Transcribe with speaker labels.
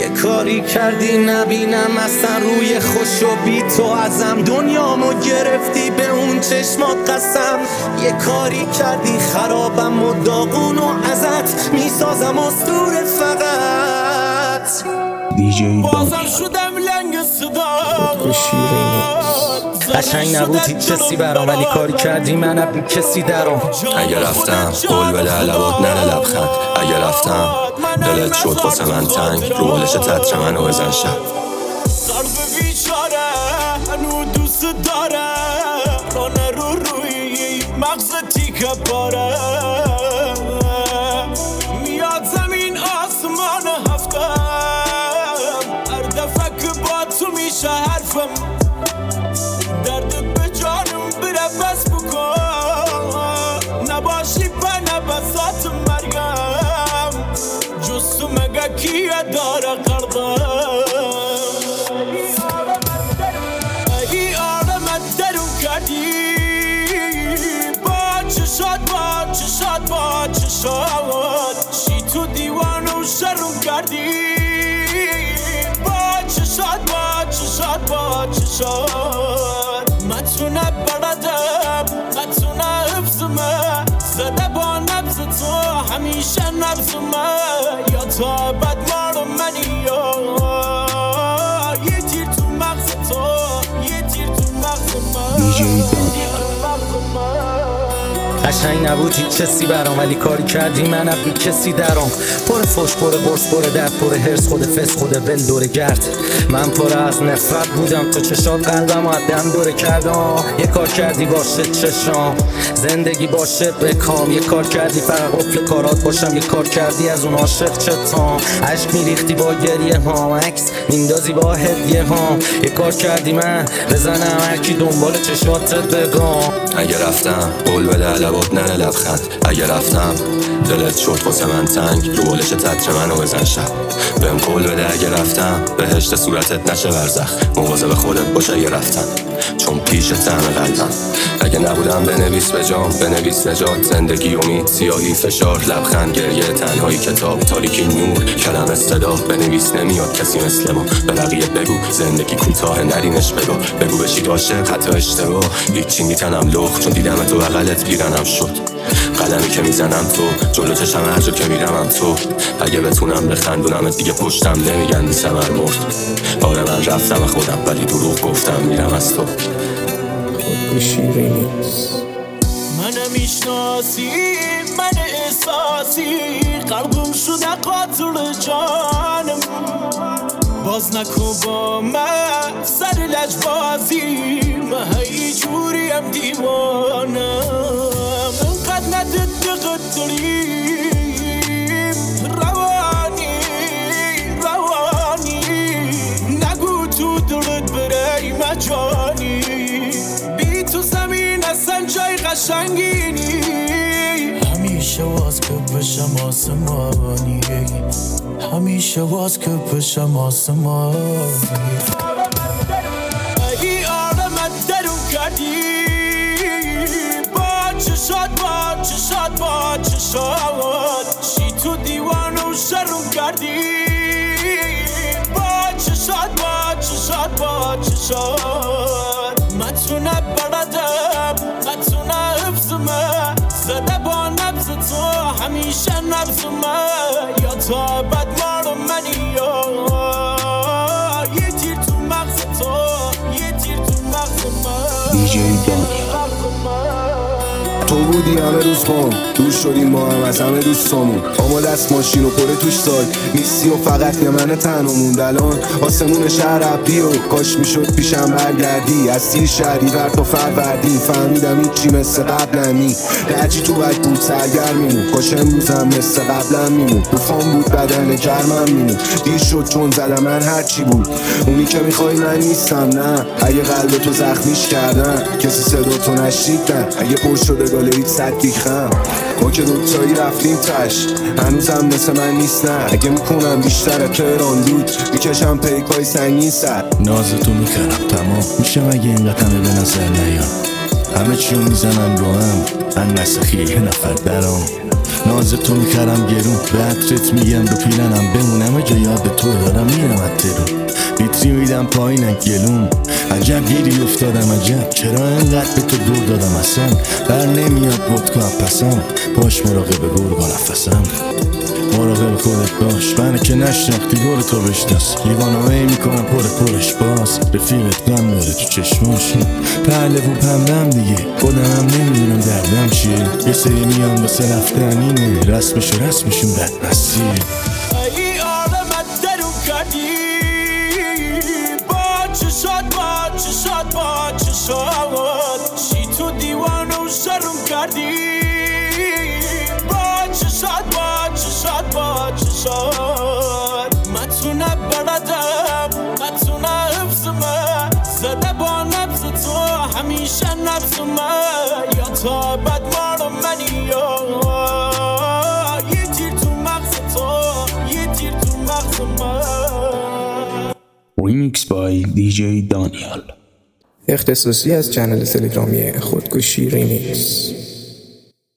Speaker 1: یه کاری کردی نبینم اصلا روی خوش و بی تو ازم، دنیامو گرفتی به اون چشمات قسم. یه کاری کردی خرابم و داغون و ازت میسازم اسطوره فقط.
Speaker 2: بازم شدم لنگ صدا
Speaker 1: قشنگ نبود هیچ کسی برام، ولی کاری کردی من بی کسی درام.
Speaker 3: اگه رفتم قول بده لبات نره لبخند. اگه رفتم دلت شد واسه من تنگ، رو بالش تتر منو بزن شب.
Speaker 2: قلب بیچاره هنو دوست داره، رانه روی مغز تیکه پاره. میاد زمین آسمان هفتم، هر دفعه که با تو میشه حرفم. درد به جانم بره بس بکن، نباشی به نبسات مرگم. جز تو مگه کیه داره قلبم؟ ای آرمت درون کردی با چشات شی تو دیوان و شروع کردی با چشات. متونه بردم متونه حفظمه، زده با نبز تو همیشه نبزمه. یا تا بد مارو منی یه تیر تو مغز تو، یه تیر تو مغز من.
Speaker 1: قشنگ نبود هیچ کسی برام، ولی کاری کردی من بی کسی درام. پر فوش پر برس پر درد پر هرس، خود فس خود ول دور گرد. من پر از نفرت بودم، تو چشات قلبم و دم دوره کردم. یه کار کردی باشه چشام زندگی باشه بکام، یه کار کردی فقط قفل کارات باشم، یه کار کردی از اون عاشق چتام. عشق میریختی با گریه هام، عکس میندازی با هدیه هام. یه کار کردی من بزنم هرکی دنبال چشاتت بگم.
Speaker 3: اگه رفتم قول بده لبات نره لبخند. اگه رفتم دلت شد واسه من تنگ، رو بالش تتر منو بزن شب. بهم قول بده اگه رفتم بهشت صورتت نشه برزخ. مواظب خودت باش اگه رفتم، چون پیش تم قلبم. اگه نبودم بنویس به جام، بنویس نجات. زندگی امید سیاهی فشار، لبخند گریه تنهایی کتاب تاریکی نور. کلمه صدا بنویس نمیاد کسی مثل ما. به بقیه بگو زندگی کوتاه نرینش بگو بشید عاشق حتی اشتباه. هیچی میتنم لخ چون دیدم تو بغلت پیرنم شد. قلمی که میزنم تو جلو چشم هر جا که میرمم تو. اگه بتونم بخندونم دیگه پشتم نمیگن بی ثمر مرد. آره من رفتم خودم ولی دروغ گفتم میرم از تو.
Speaker 2: من میشناسی من احساسی، قلبم شده قاتل جانم. باز نکن با من سر لجبازی، من هی جوریم دیوانم. انقدر ندد قدریم روانی، نگو تو دلت بره مجانی. بی تو زمین اصلا جای قشنگینی، همیشه واز که بشم آسمانی، همیشه واز که بشم آسمانی. ای آرمت درون کردی با چشات شی تو دیوان و شروع کردی با چشات. متونه بردم متونه حفظمه، زده با نبز تو همیشه نبزمه. یا تا بد مارو منی یه تیر تو مغز تو، یه تیر تو مغز من.
Speaker 4: تو بودی همه روز خون، دور شدیم ما هم از همه دوستامون. اما دست ماشین و پره توش سال نیستی و فقط یه من تنها موند. الان آسمون شهر عبدی و کاش میشد پیشم برگردی. از سیر شهری ور تا فروردین فهمیدم هیچی مثل قبل نمی. درجی تو بک بود سرگرمیمون، کاش امروزم مثل قبلم میمون. بفام بود بدن گرمم میمون، دیر شد چون زدم من هرچی بود. اونی که میخوای من نیستم نه، اگه قلب تو زخمیش کردن کسی صدا تو نشنیدن. اگه پر شده گالریت صد دیخم، ما که دوتایی رفتیم تش. هنوزم مثل من نیست نه، اگه میکنم بیشتر تهران دود میکشم پیکای سنگین سر.
Speaker 5: نازتو میکنم تمام میشه مگه اینقدر همه به نظر نیان. همه چیو میزنن رو هم من نسخیه یه نفر درام. ناز تو میخرم گرون به عطرت میگم رو پیلنم بمونم جا یاد تو دارم میرم اترون بیتری میدم پایینم گلون عجب گیری افتادم عجب چرا انقدر به تو دور دادم اصلا بر نمیاد ودکا پسم باش مراقب گرگا نفسم مراقب خودت باش منه که نشناختی گل تو بشناس لیوانایی میکنم پرش باز رفیقت غم داره تو چشماش پهله و پمدم دیگه خودم نمیدونم دردم چیه یه سری میان واسه رفتن اینه رسمشون بدمستیه
Speaker 2: ای عالمت درون کردی با چشات چی تو دیوانه و شرم کردی با چشات متونه بردم متونه حفظمه زده با نبز تو همیشه نبزمه یا تا بد مارم منی یه تیر تو مغز تو یه تیر تو مغز من
Speaker 6: ریمیکس بای دیجی دانیال
Speaker 7: اختصاصی از چنل تلگرامی خودکشی ریمیکس.